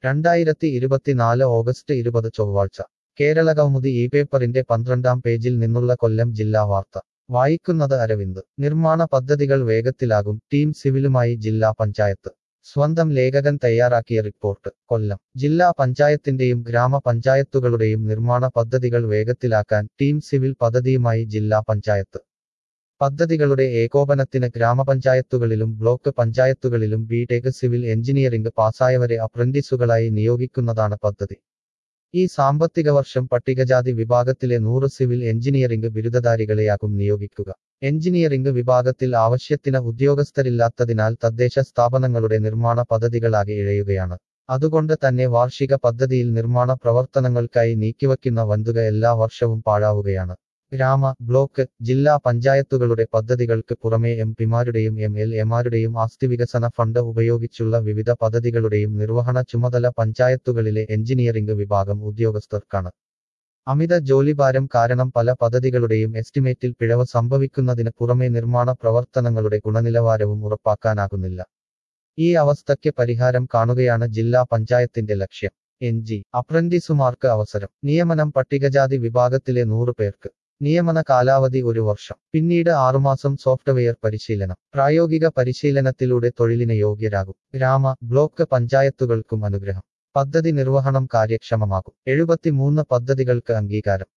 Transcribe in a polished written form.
2024 August 20 ചൊവ്വാഴ്ച കേരളകൗമുദി ഈ പേപ്പറിന്റെ 12-ാം പേജിൽ നിന്നുള്ള കൊല്ലം ജില്ലാ വാർത്ത വായിക്കുന്നത് അരവിന്ദ്. നിർമ്മാണ പദ്ധതികൾ വേഗത്തിലാകും, ടീം സിവിലുമായി ജില്ലാ പഞ്ചായത്ത്. സ്വന്തം ലേഖകൻ തയ്യാറാക്കിയ റിപ്പോർട്ട്. കൊല്ലം ജില്ലാ പഞ്ചായത്തിന്റെയും ഗ്രാമപഞ്ചായത്തുകളുടെയും നിർമ്മാണ പദ്ധതികൾ വേഗത്തിലാക്കാൻ ടീം സിവിൽ പദ്ധതിയുമായി ജില്ലാ പഞ്ചായത്ത്. പദ്ധതികളുടെ ഏകോപനത്തിന് ഗ്രാമപഞ്ചായത്തുകളിലും ബ്ലോക്ക് പഞ്ചായത്തുകളിലും ബി.ടെക് സിവിൽ എഞ്ചിനീയറിംഗ് പാസ്സായവരെ അപ്രന്റീസുകളായി നിയോഗിക്കുന്നതാണ് പദ്ധതി. ഈ സാമ്പത്തിക വർഷം പട്ടികജാതി വിഭാഗത്തിലെ 100 സിവിൽ എഞ്ചിനീയറിംഗ് ബിരുദധാരികളെയാകും നിയോഗിക്കുക. എഞ്ചിനീയറിംഗ് വിഭാഗത്തിൽ ആവശ്യത്തിന് ഉദ്യോഗസ്ഥരില്ലാത്തതിനാൽ തദ്ദേശ സ്ഥാപനങ്ങളുടെ നിർമ്മാണ പദ്ധതികളാകെ ഇഴയുകയാണ്. അതുകൊണ്ട് തന്നെ വാർഷിക പദ്ധതിയിൽ നിർമ്മാണ പ്രവർത്തനങ്ങൾക്കായി നീക്കിവയ്ക്കുന്ന വൻതുക എല്ലാ വർഷവും പാഴാവുകയാണ്. ഗ്രാമ, ബ്ലോക്ക്, ജില്ലാ പഞ്ചായത്തുകളുടെ പദ്ധതികൾക്ക് പുറമെ എം.പിമാരുടെയും എം.എൽ.എമാരുടെയും ആസ്തിവികസന ഫണ്ട് ഉപയോഗിച്ചുള്ള വിവിധ പദ്ധതികളുടെയും നിർവഹണ ചുമതല പഞ്ചായത്തുകളിലെ എഞ്ചിനീയറിംഗ് വിഭാഗം ഉദ്യോഗസ്ഥർക്കാണ്. അമിത ജോലിഭാരം കാരണം പല പദ്ധതികളുടെയും എസ്റ്റിമേറ്റിൽ പിഴവ് സംഭവിക്കുന്നതിന് പുറമെ നിർമ്മാണ പ്രവർത്തനങ്ങളുടെ ഗുണനിലവാരവും ഉറപ്പാക്കാനാകുന്നില്ല. ഈ അവസ്ഥയ്ക്ക് പരിഹാരം കാണുകയാണ് ജില്ലാ പഞ്ചായത്തിന്റെ ലക്ഷ്യം. എൻ.ജി. അപ്രന്റീസുമാർക്ക് അവസരം. നിയമനം പട്ടികജാതി വിഭാഗത്തിലെ 100 പേർക്ക്. നിയമന കാലാവധി 1 വർഷം. പിന്നീട് 6 മാസം സോഫ്റ്റ്വെയർ പരിശീലനം. പ്രായോഗിക പരിശീലനത്തിലൂടെ തൊഴിലിന് യോഗ്യരാകും. ഗ്രാമ, ബ്ലോക്ക് പഞ്ചായത്തുകൾക്കും അനുഗ്രഹം. പദ്ധതി നിർവഹണം കാര്യക്ഷമമാകും. 73 പദ്ധതികൾക്ക് അംഗീകാരം.